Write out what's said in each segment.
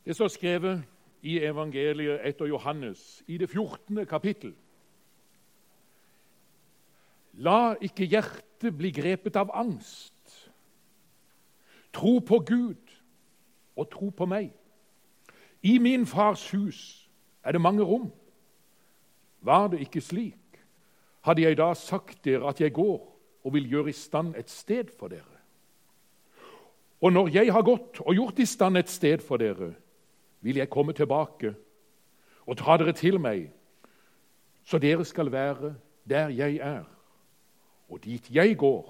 Det står skrevet i evangeliet etter Johannes, i det 14. kapittel. La ikke hjertet bli grepet av angst. Tro på Gud og tro på meg. I min fars hus er det mange rom. Var det ikke slik, hadde jeg da sagt dere at jeg går og vil gjøre i stand et sted for dere. Og når jeg har gått og gjort i stand et sted for dere, vil jeg komme tilbake og ta dere til meg, så dere skal være der jeg er. Og dit jeg går,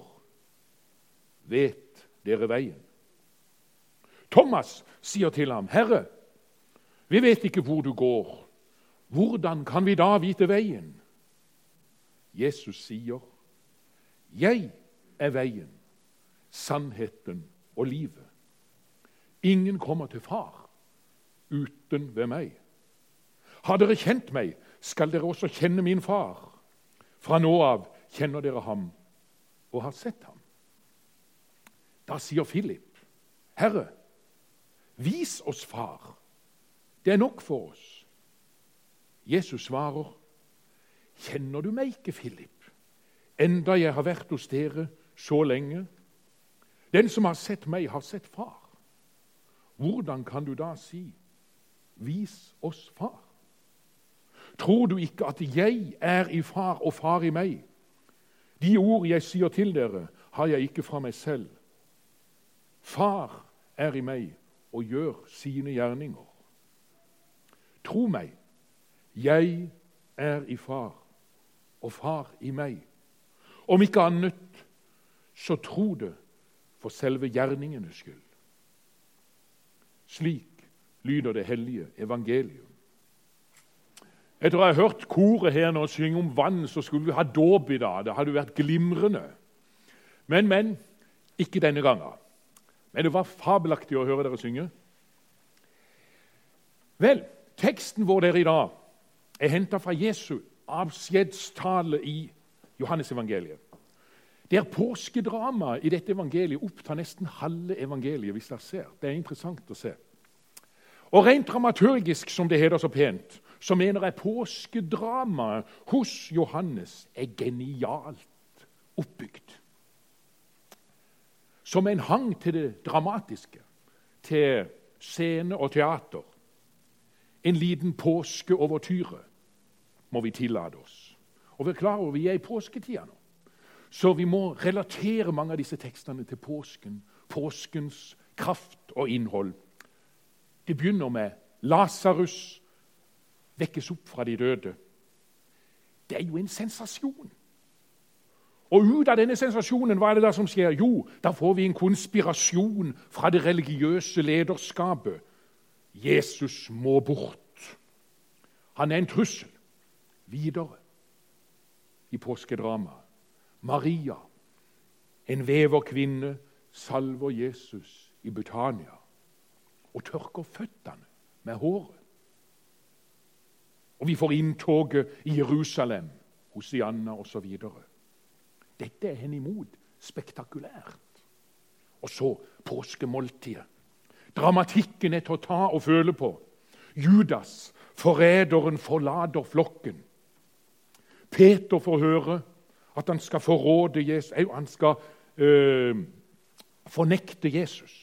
vet dere veien. Thomas sier til ham, Herre, vi vet ikke hvor du går. Hvordan kan vi da vite veien? Jesus sier, jeg er veien, sannheten og livet. Ingen kommer til far uten ved meg. Har dere kjent meg, skal dere også kjenne min far. Fra nå av kjenner dere ham og har sett ham. Da sier Philip, Herre, vis oss far. Det er nok for oss. Jesus svarer, kjenner du meg ikke, Philip, enda jeg har vært hos dere så lenge? Den som har sett meg, har sett far. Hvordan kan du da si, vis oss far? Tror du ikke at jeg er i far og far i meg? De ord jeg sier til dere, har jeg ikke fra meg selv. Far er i meg og gjør sine gjerninger. Tro meg, jeg er i far, og far i meg. Om ikke annet, så tro det for selve gjerningenes skyld. Slik lyder det hellige evangelium. Etter å ha hørt koret her nå synge om vann, så skulle vi ha dåp i dag. Det hadde vært glimrende. Men, ikke denne gangen. Men det var fabelaktig å høre dere synge. Vel, teksten vår der i dag er hentet fra Jesu avskjedstale i Johannes evangeliet. Det er påskedrama i dette evangeliet opptar nesten halve evangeliet, hvis dere ser. Det er interessant å se. Og rent dramaturgisk, som det heter så pent, så mener jeg påskedramaet hos Johannes er genialt oppbygd. Som en hang til det dramatiske, til scene og teater. En liten påskeovertyre må vi tillate oss. Og vi er klar over vi er i påsketida nå. Så vi må relatere mange av disse tekstene til påsken, påskens kraft og innhold. Det begynner med Lazarus vekkes opp fra de døde. Det er jo en sensasjon. Og ut av denne sensasjonen, hva er det da som skjer? Jo, da får vi en konspirasjon fra det religiøse lederskapet. Jesus må bort. Han er en trussel. Videre i påskedramaet. Maria, en veverkvinne, salver Jesus i Betania og tørker føttene med håret. Og vi får inntoget i Jerusalem, Hosianna og så videre. Dette er henimot spektakulært. Og så påskemåltidet. Dramatikken er til å ta og føle på. Judas, forræderen, forlater flokken. Peter får høre at han skal forråde Jesus, han skal fornekte Jesus.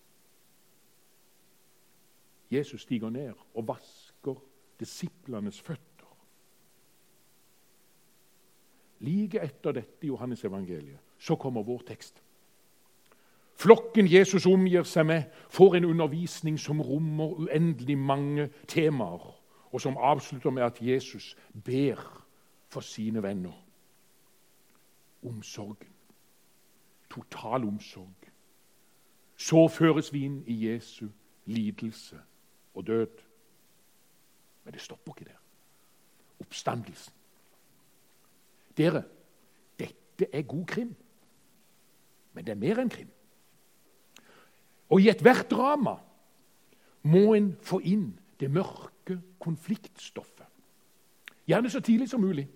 Jesus stiger ned og vasker disiplenes føtter. Like etter dette i Johannes evangeliet, så kommer vår tekst. Flokken Jesus omgir seg med får en undervisning som rommer uendelig mange temaer, og som avslutter med at Jesus ber for sine venner. Omsorgen. Total omsorg. Så føres vi inn i Jesu lidelse og død. Men det stopper ikke der. Oppstandelsen. Dere, dette er god krim. Men det er mer enn krim. Og i ethvert drama må en få inn det mørke konfliktstoffet. Gjerne så tidlig som mulig.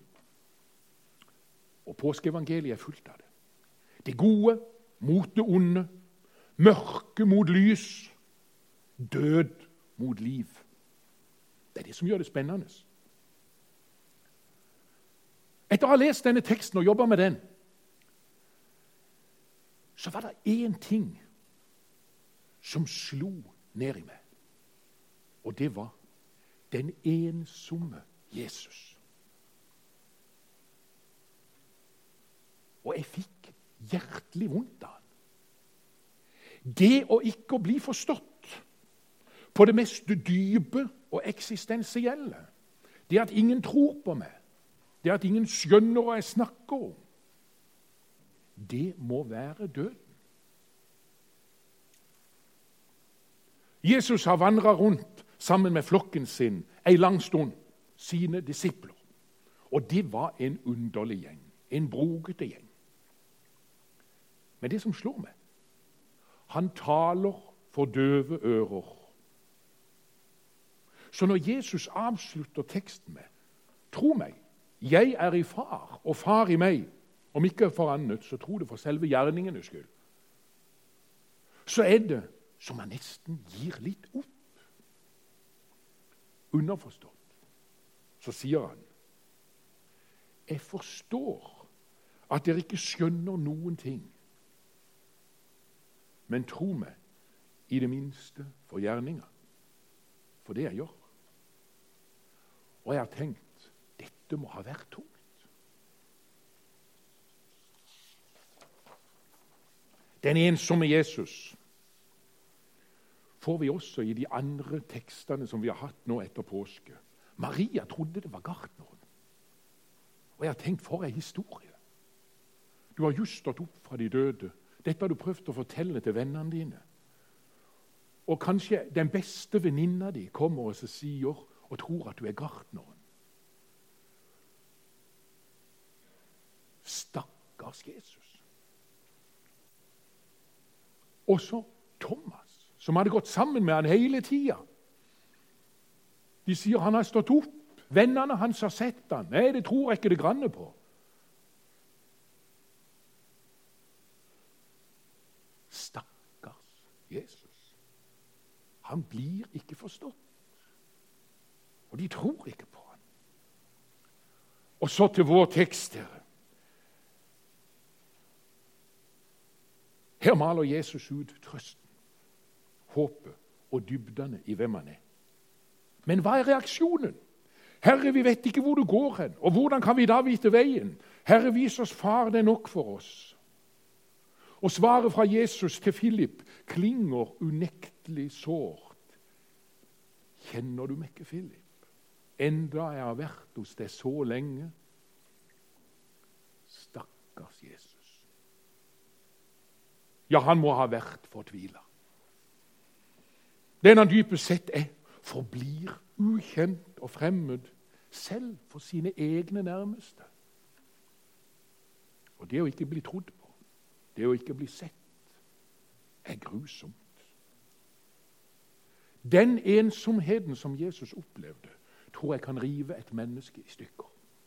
Og påskeevangeliet er fullt av det. Det gode mot det onde, mørke mot lys, død mot liv. Det er det som gjør det spennende. Etter å ha lest denne teksten og jobbet med den, så var det én ting som slo ned i meg. Og det var den ensomme Jesus. Og jeg fikk hjertelig vondt av han. Det å ikke bli forstått på det mest dype og eksistensielle, det at ingen tror på meg, det at ingen skjønner hva jeg snakker om, det må være døden. Jesus har vandret rundt sammen med flokken sin en lang stund, sine disipler. Og det var en underlig gjeng, en brokete gjeng. Men det som slår meg, han taler for døve ører. Så når Jesus avslutter teksten med, tro meg, jeg er i far, og far i meg, om ikke for annet, så tro det for selve gjerningenes skyld, så er det som han nesten gir litt opp. Underforstått. Så sier han, jeg forstår at dere ikke skjønner noen ting, men tro meg i det minste for gjerninga. For det jeg gjør. Og jeg har tenkt, dette må ha vært tungt. Den ensomme Jesus får vi også i de andre tekstene som vi har hatt nå etter påske. Maria trodde det var gartneren. Og jeg har tenkt, for en historie. Du har just stått opp fra de døde. Dette har du prøvd å fortelle til vennene dine. Og kanskje den beste venninna di kommer og sier og tror at du er gartneren. Stakkars Jesus. Og så Thomas, som hadde gått sammen med han hele tida. De sier han har stått opp. Vennene hans har sett han. Nei, det tror jeg ikke det granne på. Stakkars Jesus. Han blir ikke forstått. Og de tror ikke på han. Og så til vår tekst, dere. Her maler Jesus ut trøsten, håpet og dybdene i hvem han er. Men hva er reaksjonen? Herre, vi vet ikke hvor du går hen, og hvordan kan vi da vite veien? Herre, vis oss far, det er nok for oss. Og svaret fra Jesus til Philip klinger unektelig sårt. Kjenner du meg ikke, Philip? Enda jeg har vært hos deg så lenge. Stakkars Jesus. Ja, han må ha vært fortvilet. Den han dypest sett er, forblir ukjent og fremmed, selv for sine egne nærmeste. Og det å ikke bli trodd på, det å ikke bli sett, er grusomt. Den ensomheten som Jesus opplevde, tror jeg kan rive et menneske i stykker.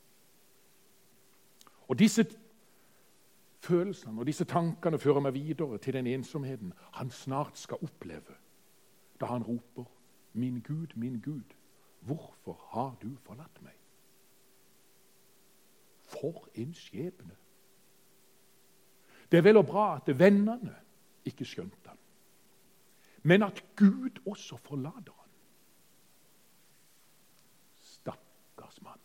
Og disse følelsene og disse tankene fører meg videre til den ensomheten han snart skal oppleve, da han roper, min Gud, hvorfor har du forlatt meg? For en skjebne. Det er vel og bra at vennene ikke skjønte han, men at Gud også forlater han. Stakkars mann.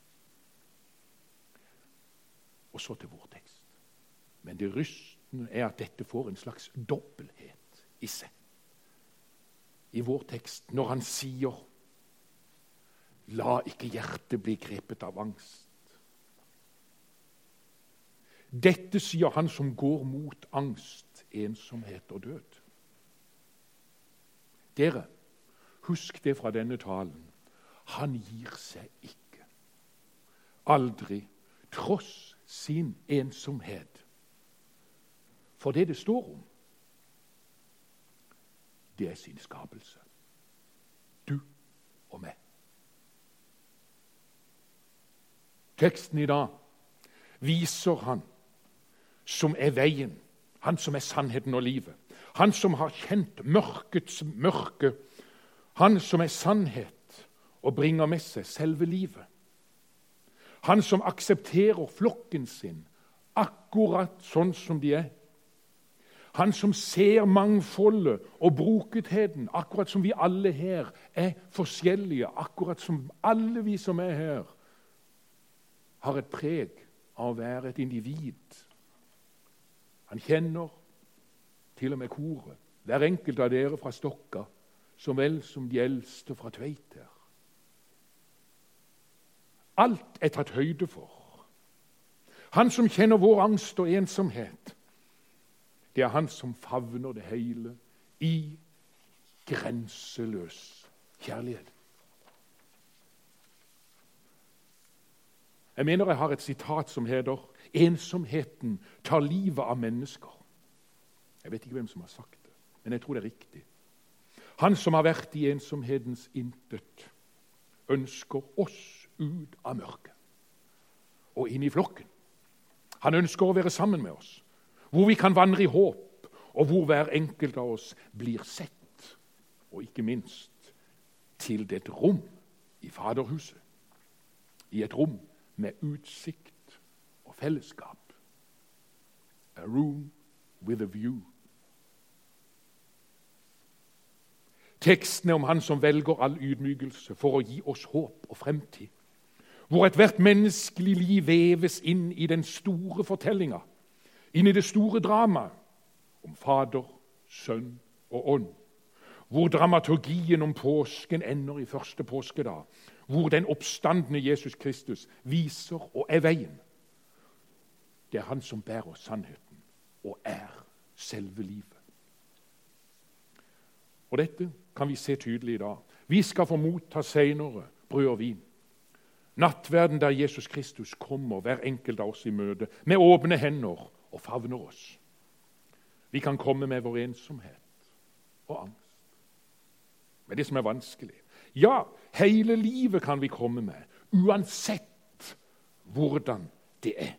Og så til vår tekst. Men det rystende er at dette får en slags dobbelthet i seg. I vår tekst, når han sier, la ikke hjertet bli grepet av angst. Dette sier han som går mot angst, ensomhet og død. Dere, husk det fra denne talen. Han gir seg ikke. Aldri, tross sin ensomhet. For det står om, det er sin skapelse. Du og meg. Teksten i dag viser han som er veien, han som er sannheten og livet. Han som har kjent mørkets mørke, Han som er sannhet og bringer med seg selve livet. Han som aksepterer flokken sin akkurat sånn som de er. Han som ser mangfoldet og broketheten, akkurat som vi alle her er forskjellige, akkurat som alle vi som er her, har et preg av å være et individ. Han kjenner til og med koret, hver enkelt av dere fra Stokka, så vel som de eldste fra Tveiter. Alt er tatt høyde for. Han som kjenner vår angst og ensomhet, det er han som favner det hele i grenseløs kjærlighet. Jeg mener jeg har et sitat som heter «Ensomheten tar livet av mennesker». Jeg vet ikke hvem som har sagt det, men jeg tror det er riktig. Han som har vært i ensomhetens intet, ønsker oss ut av mørket og inn i flokken. Han ønsker å være sammen med oss, hvor vi kan vandre i håp, og hvor hver enkelt av oss blir sett, og ikke minst til det rom i Faderhuset, i et rom med utsikt og fellesskap. A room with a view. Teksten er om han som velger all ydmykelse for å gi oss håp og fremtid, hvor ethvert menneskelig liv veves inn i den store fortellinga, inn i det store dramaet om Fader, Sønn og Ånd, hvor dramaturgien om påsken ender i første påskedag, hvor den oppstandne Jesus Kristus viser og er veien. Det er han som bærer sannheten og er selve livet. Og dette kan vi se tydelig i dag. Vi skal få motta senere brød og vin. Nattverden der Jesus Kristus kommer hver enkelt av oss i møte med åpne hender og favner oss. Vi kan komme med vår ensomhet og angst, med det som er vanskelig. Ja, hele livet kan vi komme med, uansett hvordan det er.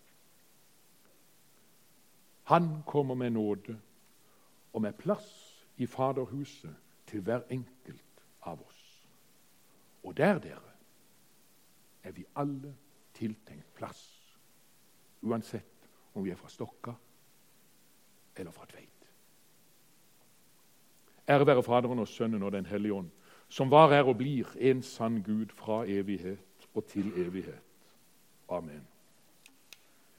Han kommer med nåde og med plass i Faderhuset til hver enkelt av oss. Og der, dere, er vi alle tiltenkt plass, uansett om vi er fra Stokka eller fra Tveit. Ære være Faderen og Sønnen og Den hellige ånd, som var, er og blir en sann Gud fra evighet og til evighet. Amen.